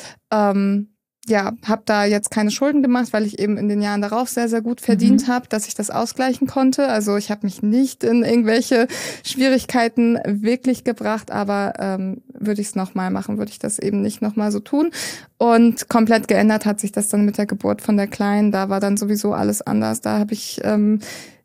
ähm, ja, habe da jetzt keine Schulden gemacht, weil ich eben in den Jahren darauf sehr, sehr gut verdient mhm. habe, dass ich das ausgleichen konnte. Also ich habe mich nicht in irgendwelche Schwierigkeiten wirklich gebracht, aber ähm, würde ich es nochmal machen, würde ich das eben nicht nochmal so tun. Und komplett geändert hat sich das dann mit der Geburt von der Kleinen. Da war dann sowieso alles anders. Da habe ich... Ähm,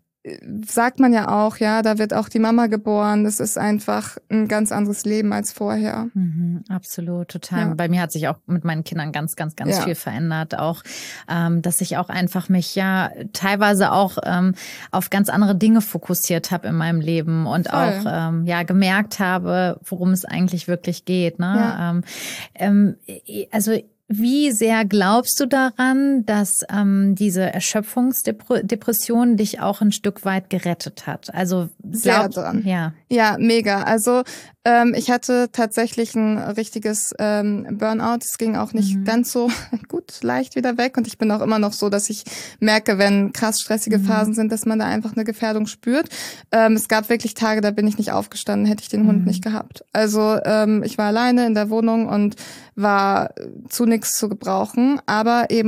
sagt man ja auch, ja, da wird auch die Mama geboren. Das ist einfach ein ganz anderes Leben als vorher. Mhm, absolut, total. Ja. Bei mir hat sich auch mit meinen Kindern ganz, ganz, ganz ja. viel verändert. Auch, ähm, dass ich auch einfach mich ja teilweise auch ähm, auf ganz andere Dinge fokussiert habe in meinem Leben und Voll. auch ähm, ja gemerkt habe, worum es eigentlich wirklich geht. Ne? Ja. Ähm, also Wie sehr glaubst du daran, dass ähm, diese Erschöpfungsdepression dich auch ein Stück weit gerettet hat? Also sehr dran. Ja, ja, mega. Also ähm, ich hatte tatsächlich ein richtiges ähm, Burnout. Es ging auch nicht mhm. ganz so gut, leicht wieder weg. Und ich bin auch immer noch so, dass ich merke, wenn krass stressige mhm. Phasen sind, dass man da einfach eine Gefährdung spürt. Ähm, es gab wirklich Tage, da bin ich nicht aufgestanden, hätte ich den mhm. Hund nicht gehabt. Also ähm, ich war alleine in der Wohnung und war zu nichts zu gebrauchen, aber eben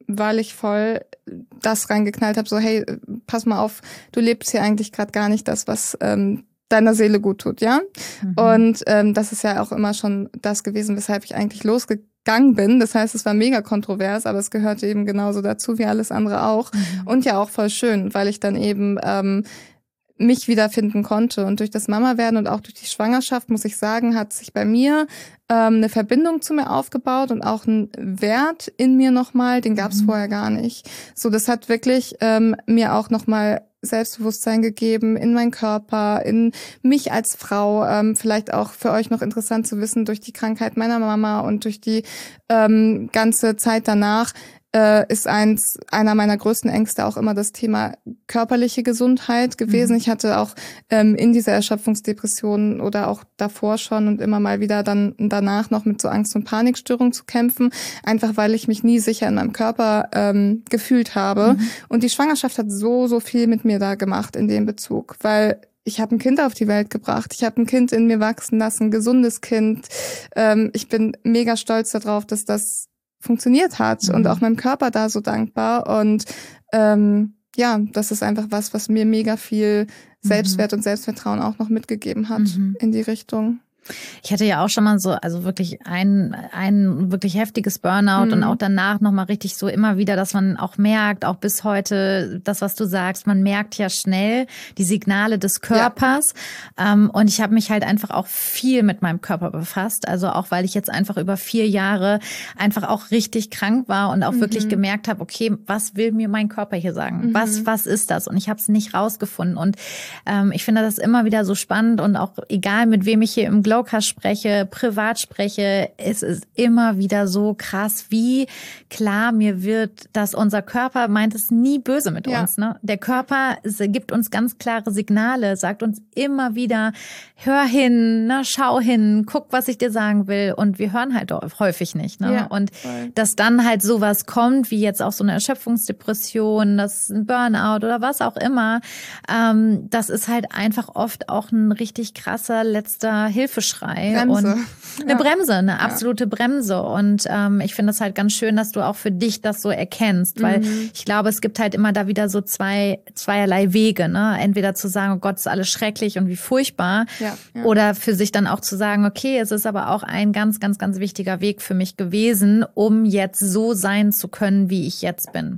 weil ich voll das reingeknallt habe, so hey, pass mal auf, du lebst hier eigentlich gerade gar nicht das, was ähm, deiner Seele gut tut, ja? Mhm. Und ähm, das ist ja auch immer schon das gewesen, weshalb ich eigentlich losgegangen bin. Das heißt, es war mega kontrovers, aber es gehörte eben genauso dazu wie alles andere auch. Mhm. Und ja auch voll schön, weil ich dann eben ähm, mich wiederfinden konnte. Und durch das Mama-Werden und auch durch die Schwangerschaft, muss ich sagen, hat sich bei mir ähm, eine Verbindung zu mir aufgebaut und auch ein Wert in mir nochmal, den gab es mhm. vorher gar nicht. So, das hat wirklich ähm, mir auch nochmal Selbstbewusstsein gegeben in meinen Körper, in mich als Frau. Ähm, vielleicht auch für euch noch interessant zu wissen, durch die Krankheit meiner Mama und durch die ähm, ganze Zeit danach, äh, ist eins einer meiner größten Ängste auch immer das Thema körperliche Gesundheit gewesen. Mhm. Ich hatte auch ähm, in dieser Erschöpfungsdepression oder auch davor schon und immer mal wieder dann danach noch mit so Angst- und Panikstörungen zu kämpfen, einfach weil ich mich nie sicher in meinem Körper ähm, gefühlt habe. Mhm. Und die Schwangerschaft hat so, so viel mit mir da gemacht in dem Bezug, weil ich habe ein Kind auf die Welt gebracht. Ich habe ein Kind in mir wachsen lassen, ein gesundes Kind. Ähm, ich bin mega stolz darauf, dass das funktioniert hat mhm. und auch meinem Körper da so dankbar. Und ähm, ja, das ist einfach was, was mir mega viel Selbstwert mhm. und Selbstvertrauen auch noch mitgegeben hat mhm. in die Richtung. Ich hatte ja auch schon mal so, also wirklich ein, ein wirklich heftiges Burnout mhm. und auch danach nochmal richtig so immer wieder, dass man auch merkt, auch bis heute, das, was du sagst, man merkt ja schnell die Signale des Körpers. Ja. Und ich habe mich halt einfach auch viel mit meinem Körper befasst. Also auch, weil ich jetzt einfach über vier Jahre einfach auch richtig krank war und auch mhm. wirklich gemerkt habe, okay, was will mir mein Körper hier sagen? Mhm. Was, was ist das? Und ich habe es nicht rausgefunden. Und ähm, ich finde das immer wieder so spannend und auch egal, mit wem ich hier im Glowcast spreche, privat spreche, es ist immer wieder so krass, wie klar mir wird, dass unser Körper meint es nie böse mit ja. uns. Ne? Der Körper gibt uns ganz klare Signale, sagt uns immer wieder, hör hin, ne, schau hin, guck, was ich dir sagen will. Und wir hören halt häufig nicht. Ne? Ja, und voll. Dass dann halt sowas kommt, wie jetzt auch so eine Erschöpfungsdepression, das ein Burnout oder was auch immer, ähm, das ist halt einfach oft auch ein richtig krasser letzter Hilfeschrei. Bremse. Und eine ja. Bremse, eine absolute ja. Bremse. Und ähm, ich finde es halt ganz schön, dass du auch für dich das so erkennst, weil mhm. ich glaube, es gibt halt immer da wieder so zwei zweierlei Wege, ne? Entweder zu sagen, oh Gott, ist alles schrecklich und wie furchtbar, ja, ja. oder für sich dann auch zu sagen, okay, es ist aber auch ein ganz, ganz, ganz wichtiger Weg für mich gewesen, um jetzt so sein zu können, wie ich jetzt bin.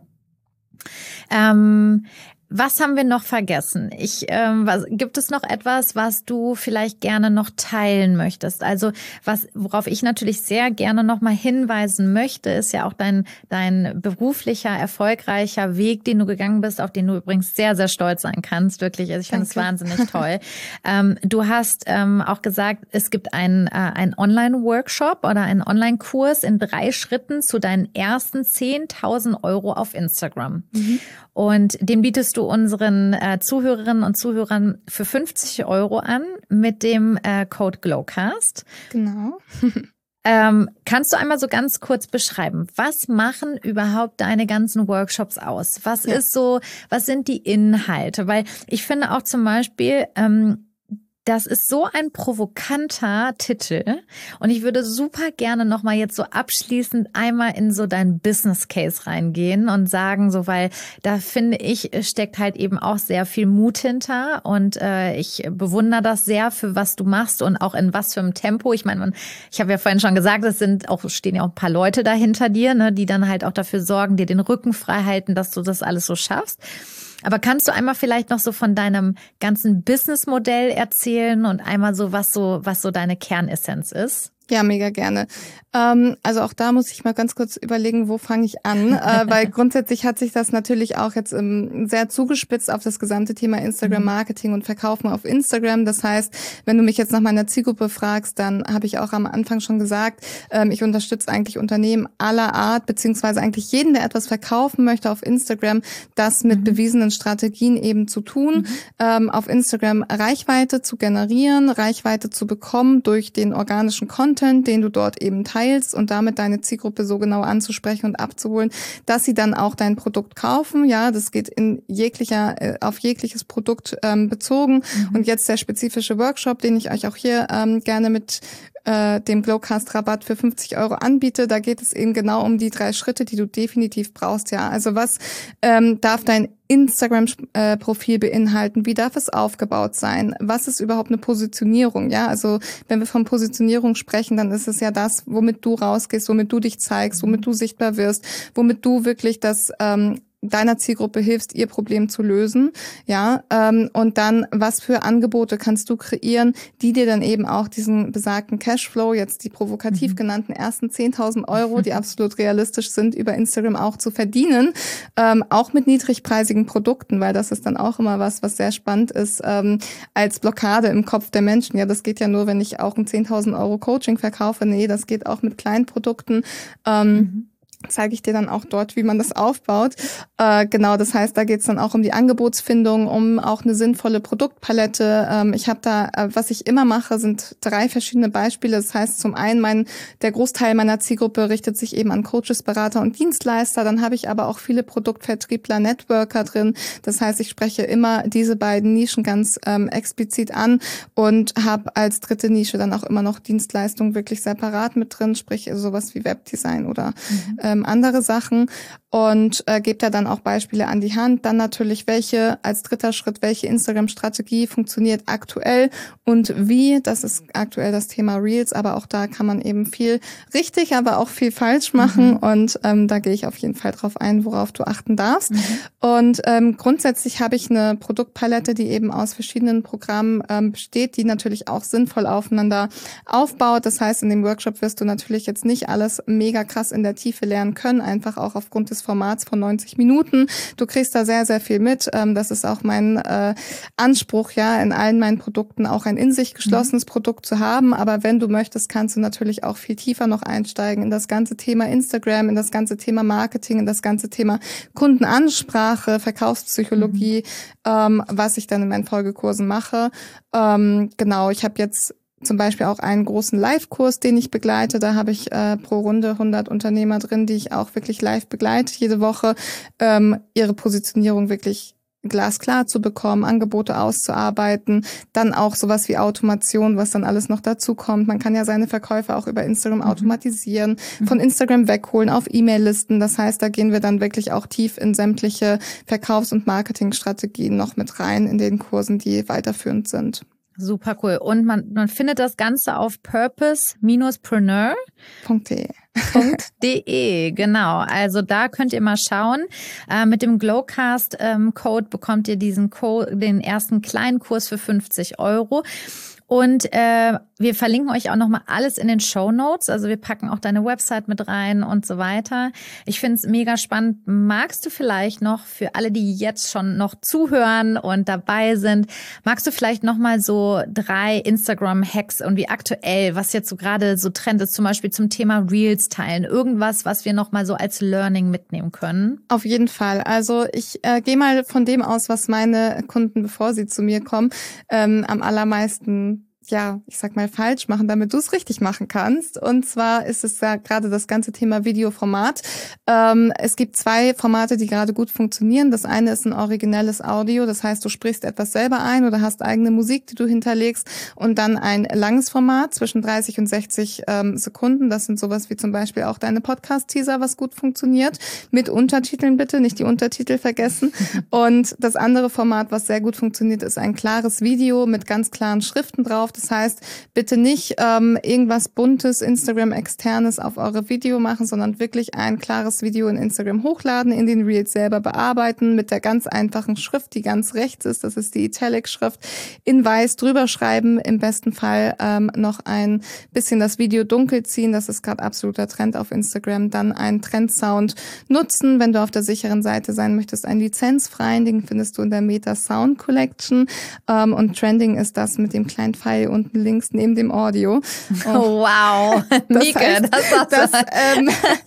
Ähm, Was haben wir noch vergessen? Ich, ähm, was, gibt es noch etwas, was du vielleicht gerne noch teilen möchtest? Also was, worauf ich natürlich sehr gerne noch mal hinweisen möchte, ist ja auch dein dein beruflicher, erfolgreicher Weg, den du gegangen bist, auf den du übrigens sehr, sehr stolz sein kannst. Wirklich, also ich finde es wahnsinnig toll. ähm, du hast ähm, auch gesagt, es gibt einen, äh, einen Online-Workshop oder einen Online-Kurs in drei Schritten zu deinen ersten zehntausend Euro auf Instagram. Mhm. Und den bietest du unseren äh, Zuhörerinnen und Zuhörern für fünfzig Euro an mit dem äh, Code Glowcast. Genau. ähm, kannst du einmal so ganz kurz beschreiben, was machen überhaupt deine ganzen Workshops aus? Was ja. ist so, was sind die Inhalte? Weil ich finde auch zum Beispiel, ähm, das ist so ein provokanter Titel und ich würde super gerne nochmal jetzt so abschließend einmal in so dein Business Case reingehen und sagen, so, weil da finde ich, steckt halt eben auch sehr viel Mut hinter und äh, ich bewundere das sehr, für was du machst und auch in was für einem Tempo. Ich meine, man, ich habe ja vorhin schon gesagt, es sind auch, stehen ja auch ein paar Leute da hinter dir, ne, die dann halt auch dafür sorgen, dir den Rücken frei halten, dass du das alles so schaffst. Aber kannst du einmal vielleicht noch so von deinem ganzen Businessmodell erzählen und einmal so, was so, was so deine Kernessenz ist? Ja, mega gerne. Ähm, also auch da muss ich mal ganz kurz überlegen, wo fange ich an, äh, weil grundsätzlich hat sich das natürlich auch jetzt ähm, sehr zugespitzt auf das gesamte Thema Instagram-Marketing und Verkaufen auf Instagram. Das heißt, wenn du mich jetzt nach meiner Zielgruppe fragst, dann habe ich auch am Anfang schon gesagt, ähm, ich unterstütze eigentlich Unternehmen aller Art, beziehungsweise eigentlich jeden, der etwas verkaufen möchte auf Instagram, das mit mhm. bewiesenen Strategien eben zu tun, mhm. ähm, auf Instagram Reichweite zu generieren, Reichweite zu bekommen durch den organischen Content, den du dort eben teilst und damit deine Zielgruppe so genau anzusprechen und abzuholen, dass sie dann auch dein Produkt kaufen. Ja, das geht in jeglicher, auf jegliches Produkt ähm, bezogen. Mhm. Und jetzt der spezifische Workshop, den ich euch auch hier ähm, gerne mit äh, dem Glowcast-Rabatt für fünfzig Euro anbiete. Da geht es eben genau um die drei Schritte, die du definitiv brauchst. Ja, also was ähm, darf dein Instagram-Profil beinhalten? Wie darf es aufgebaut sein? Was ist überhaupt eine Positionierung? Ja, also wenn wir von Positionierung sprechen, dann ist es ja das, womit du rausgehst, womit du dich zeigst, womit du sichtbar wirst, womit du wirklich das ähm, deiner Zielgruppe hilfst, ihr Problem zu lösen, ja, ähm, und dann, was für Angebote kannst du kreieren, die dir dann eben auch diesen besagten Cashflow, jetzt die provokativ mhm. genannten ersten zehntausend Euro, die absolut realistisch sind, über Instagram auch zu verdienen, ähm, auch mit niedrigpreisigen Produkten, weil das ist dann auch immer was, was sehr spannend ist, ähm, als Blockade im Kopf der Menschen. Ja, das geht ja nur, wenn ich auch ein zehntausend Euro Coaching verkaufe. Nee, das geht auch mit kleinen Produkten. Ähm, mhm. zeige ich dir dann auch dort, wie man das aufbaut. Äh, genau, das heißt, da geht's dann auch um die Angebotsfindung, um auch eine sinnvolle Produktpalette. Ähm, ich habe da, äh, was ich immer mache, sind drei verschiedene Beispiele. Das heißt, zum einen, mein der Großteil meiner Zielgruppe richtet sich eben an Coaches, Berater und Dienstleister. Dann habe ich aber auch viele Produktvertriebler, Networker drin. Das heißt, ich spreche immer diese beiden Nischen ganz ähm, explizit an und habe als dritte Nische dann auch immer noch Dienstleistungen wirklich separat mit drin, sprich sowas wie Webdesign oder mhm. äh, andere Sachen und äh, gebt da dann auch Beispiele an die Hand. Dann natürlich, welche als dritter Schritt, welche Instagram-Strategie funktioniert aktuell und wie. Das ist aktuell das Thema Reels, aber auch da kann man eben viel richtig, aber auch viel falsch machen mhm. und ähm, da gehe ich auf jeden Fall drauf ein, worauf du achten darfst. Mhm. Und ähm, grundsätzlich habe ich eine Produktpalette, die eben aus verschiedenen Programmen ähm, besteht, die natürlich auch sinnvoll aufeinander aufbaut. Das heißt, in dem Workshop wirst du natürlich jetzt nicht alles mega krass in der Tiefe lernen können, einfach auch aufgrund des Formats von neunzig Minuten. Du kriegst da sehr, sehr viel mit. Das ist auch mein äh, Anspruch, ja, in allen meinen Produkten auch ein in sich geschlossenes mhm. Produkt zu haben. Aber wenn du möchtest, kannst du natürlich auch viel tiefer noch einsteigen in das ganze Thema Instagram, in das ganze Thema Marketing, in das ganze Thema Kundenansprache, Verkaufspsychologie, mhm. ähm, was ich dann in meinen Folgekursen mache. Ähm, genau, ich habe jetzt zum Beispiel auch einen großen Live-Kurs, den ich begleite. Da habe ich äh, pro Runde hundert Unternehmer drin, die ich auch wirklich live begleite, jede Woche, ähm, ihre Positionierung wirklich glasklar zu bekommen, Angebote auszuarbeiten, dann auch sowas wie Automation, was dann alles noch dazu kommt. Man kann ja seine Verkäufe auch über Instagram mhm. automatisieren, mhm. von Instagram wegholen auf E-Mail-Listen. Das heißt, da gehen wir dann wirklich auch tief in sämtliche Verkaufs- und Marketingstrategien noch mit rein in den Kursen, die weiterführend sind. Super cool. Und man, man findet das Ganze auf purpose Bindestrich preneur Punkt de. .de, genau. Also da könnt ihr mal schauen. Äh, mit dem Glowcast-Code ähm, bekommt ihr diesen Code, den ersten kleinen Kurs für fünfzig Euro. Und äh, wir verlinken euch auch nochmal alles in den Shownotes. Also wir packen auch deine Website mit rein und so weiter. Ich finde es mega spannend. Magst du vielleicht noch für alle, die jetzt schon noch zuhören und dabei sind, magst du vielleicht nochmal so drei Instagram-Hacks und wie aktuell, was jetzt so gerade so Trend ist, zum Beispiel zum Thema Reels teilen? Irgendwas, was wir nochmal so als Learning mitnehmen können? Auf jeden Fall. Also ich äh, gehe mal von dem aus, was meine Kunden, bevor sie zu mir kommen, ähm, am allermeisten ja, ich sag mal, falsch machen, damit du es richtig machen kannst. Und zwar ist es ja gerade das ganze Thema Videoformat. Ähm, es gibt zwei Formate, die gerade gut funktionieren. Das eine ist ein originelles Audio, das heißt, du sprichst etwas selber ein oder hast eigene Musik, die du hinterlegst. Und dann ein langes Format zwischen dreißig und sechzig ähm, Sekunden. Das sind sowas wie zum Beispiel auch deine Podcast-Teaser, was gut funktioniert. Mit Untertiteln bitte, nicht die Untertitel vergessen. Und das andere Format, was sehr gut funktioniert, ist ein klares Video mit ganz klaren Schriften drauf. Das heißt, bitte nicht ähm, irgendwas Buntes, Instagram-Externes auf eure Video machen, sondern wirklich ein klares Video in Instagram hochladen, in den Reels selber bearbeiten, mit der ganz einfachen Schrift, die ganz rechts ist, das ist die Italic-Schrift, in weiß drüber schreiben, im besten Fall ähm, noch ein bisschen das Video dunkel ziehen, das ist gerade absoluter Trend auf Instagram, dann einen Trendsound nutzen, wenn du auf der sicheren Seite sein möchtest, einen lizenzfreien, den findest du in der Meta Sound Collection ähm, und Trending ist das mit dem kleinen Pfeil unten links neben dem Audio. Oh, wow, Mieke, heißt, das, das ähm,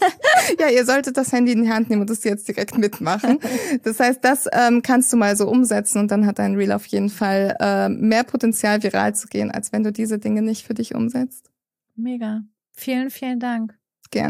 ja, ihr solltet das Handy in die Hand nehmen und das jetzt direkt mitmachen. Das heißt, das ähm, kannst du mal so umsetzen und dann hat dein Reel auf jeden Fall äh, mehr Potenzial, viral zu gehen, als wenn du diese Dinge nicht für dich umsetzt. Mega. Vielen, vielen Dank. Gerne.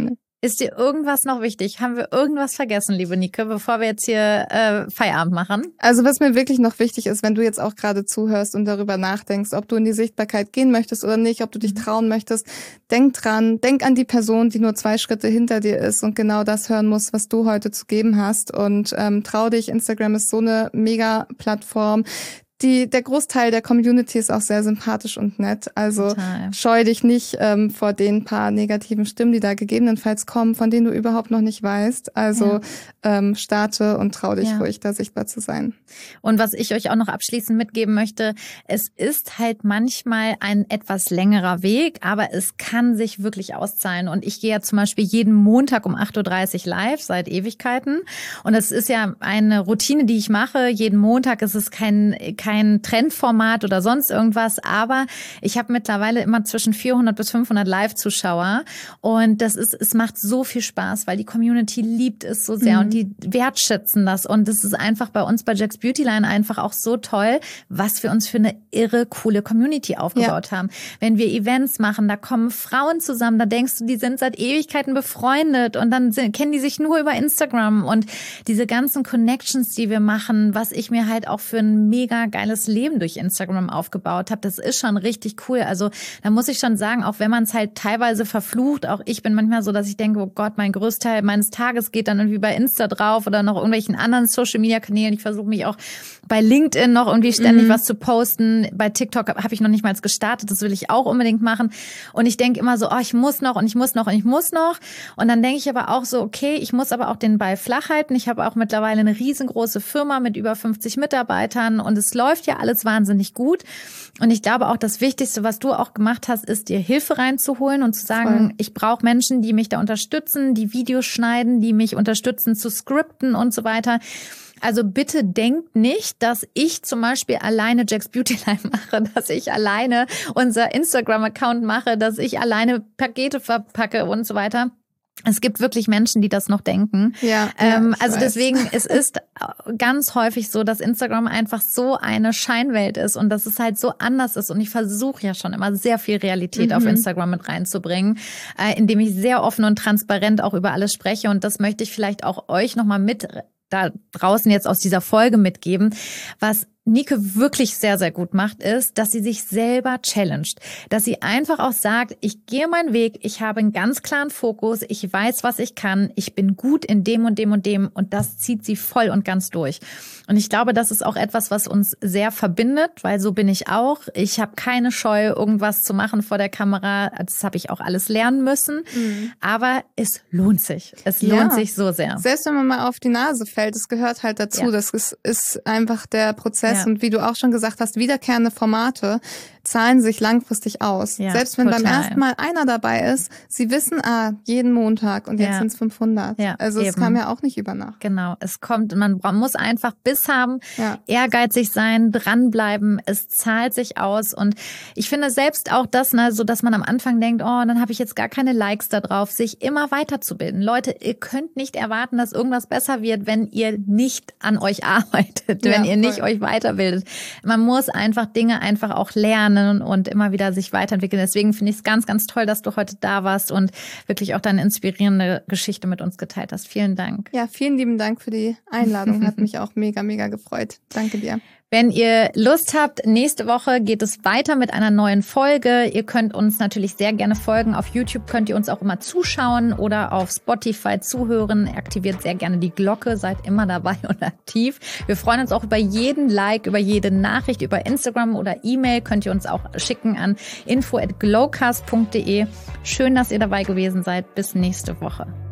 Ist dir irgendwas noch wichtig? Haben wir irgendwas vergessen, liebe Nike, bevor wir jetzt hier äh, Feierabend machen? Also was mir wirklich noch wichtig ist, wenn du jetzt auch gerade zuhörst und darüber nachdenkst, ob du in die Sichtbarkeit gehen möchtest oder nicht, ob du dich trauen möchtest, denk dran, denk an die Person, die nur zwei Schritte hinter dir ist und genau das hören muss, was du heute zu geben hast. Und ähm, trau dich, Instagram ist so eine mega Plattform. Die, der Großteil der Community ist auch sehr sympathisch und nett. Also Total. Scheu dich nicht ähm, vor den paar negativen Stimmen, die da gegebenenfalls kommen, von denen du überhaupt noch nicht weißt. Also ja. ähm, starte und trau dich ja. ruhig, da sichtbar zu sein. Und was ich euch auch noch abschließend mitgeben möchte, es ist halt manchmal ein etwas längerer Weg, aber es kann sich wirklich auszahlen. Und ich gehe ja zum Beispiel jeden Montag um acht Uhr dreißig live, seit Ewigkeiten. Und es ist ja eine Routine, die ich mache. Jeden Montag ist es kein kein Trendformat oder sonst irgendwas, aber ich habe mittlerweile immer zwischen vierhundert bis fünfhundert Live-Zuschauer und das ist, es macht so viel Spaß, weil die Community liebt es so sehr mhm. und die wertschätzen das und das ist einfach bei uns bei Jax Beautyline einfach auch so toll, was wir uns für eine irre coole Community aufgebaut ja. haben. Wenn wir Events machen, da kommen Frauen zusammen, da denkst du, die sind seit Ewigkeiten befreundet und dann sind, kennen die sich nur über Instagram und diese ganzen Connections, die wir machen, was ich mir halt auch für ein mega geiles Leben durch Instagram aufgebaut habe. Das ist schon richtig cool. Also da muss ich schon sagen, auch wenn man es halt teilweise verflucht, auch ich bin manchmal so, dass ich denke, oh Gott, mein Großteil meines Tages geht dann irgendwie bei Insta drauf oder noch irgendwelchen anderen Social-Media-Kanälen. Ich versuche mich auch bei LinkedIn noch irgendwie ständig mhm. was zu posten. Bei TikTok habe ich noch nicht mal gestartet. Das will ich auch unbedingt machen. Und ich denke immer so, oh, ich muss noch und ich muss noch und ich muss noch. Und dann denke ich aber auch so, okay, ich muss aber auch den Ball flach halten. Ich habe auch mittlerweile eine riesengroße Firma mit über fünfzig Mitarbeitern und es läuft ja alles wahnsinnig gut. Und ich glaube auch, das Wichtigste, was du auch gemacht hast, ist, dir Hilfe reinzuholen und zu sagen, Voll. ich brauche Menschen, die mich da unterstützen, die Videos schneiden, die mich unterstützen zu skripten und so weiter. Also bitte denkt nicht, dass ich zum Beispiel alleine Jax Beautyline mache, dass ich alleine unser Instagram-Account mache, dass ich alleine Pakete verpacke und so weiter. Es gibt wirklich Menschen, die das noch denken. Ja, ähm, ja also weiß. deswegen, es ist ganz häufig so, dass Instagram einfach so eine Scheinwelt ist und dass es halt so anders ist. Und ich versuche ja schon immer sehr viel Realität mhm. auf Instagram mit reinzubringen, äh, indem ich sehr offen und transparent auch über alles spreche. Und das möchte ich vielleicht auch euch nochmal mit da draußen jetzt aus dieser Folge mitgeben, was Nike wirklich sehr, sehr gut macht, ist, dass sie sich selber challenged. Dass sie einfach auch sagt, ich gehe meinen Weg, ich habe einen ganz klaren Fokus, ich weiß, was ich kann, ich bin gut in dem und dem und dem und das zieht sie voll und ganz durch. Und ich glaube, das ist auch etwas, was uns sehr verbindet, weil so bin ich auch. Ich habe keine Scheu, irgendwas zu machen vor der Kamera. Das habe ich auch alles lernen müssen. Mhm. Aber es lohnt sich. Es lohnt ja. sich so sehr. Selbst wenn man mal auf die Nase fällt, es gehört halt dazu. Ja. Das ist, ist einfach der Prozess. Ja. Und wie du auch schon gesagt hast, wiederkehrende Formate zahlen sich langfristig aus. Ja, Selbst wenn total. beim ersten Mal einer dabei ist, sie wissen, ah, jeden Montag und jetzt ja. sind es fünfhundert. Ja, also es kam ja auch nicht über Nacht. Genau, es kommt, man muss einfach Biss haben, ja. ehrgeizig sein, dranbleiben, es zahlt sich aus. Und ich finde selbst auch das, ne, so dass man am Anfang denkt, oh, dann habe ich jetzt gar keine Likes da drauf, sich immer weiterzubilden. Leute, ihr könnt nicht erwarten, dass irgendwas besser wird, wenn ihr nicht an euch arbeitet, ja, wenn ihr nicht voll. euch weiterbildet. Man muss einfach Dinge einfach auch lernen und immer wieder sich weiterentwickeln. Deswegen finde ich es ganz, ganz toll, dass du heute da warst und wirklich auch deine inspirierende Geschichte mit uns geteilt hast. Vielen Dank. Ja, vielen lieben Dank für die Einladung. Hat mich auch mega, mega gefreut. Danke dir. Wenn ihr Lust habt, nächste Woche geht es weiter mit einer neuen Folge. Ihr könnt uns natürlich sehr gerne folgen. Auf YouTube könnt ihr uns auch immer zuschauen oder auf Spotify zuhören. Aktiviert sehr gerne die Glocke, seid immer dabei und aktiv. Wir freuen uns auch über jeden Like, über jede Nachricht, über Instagram oder E-Mail könnt ihr uns auch schicken an info at glowcast punkt de. Schön, dass ihr dabei gewesen seid. Bis nächste Woche.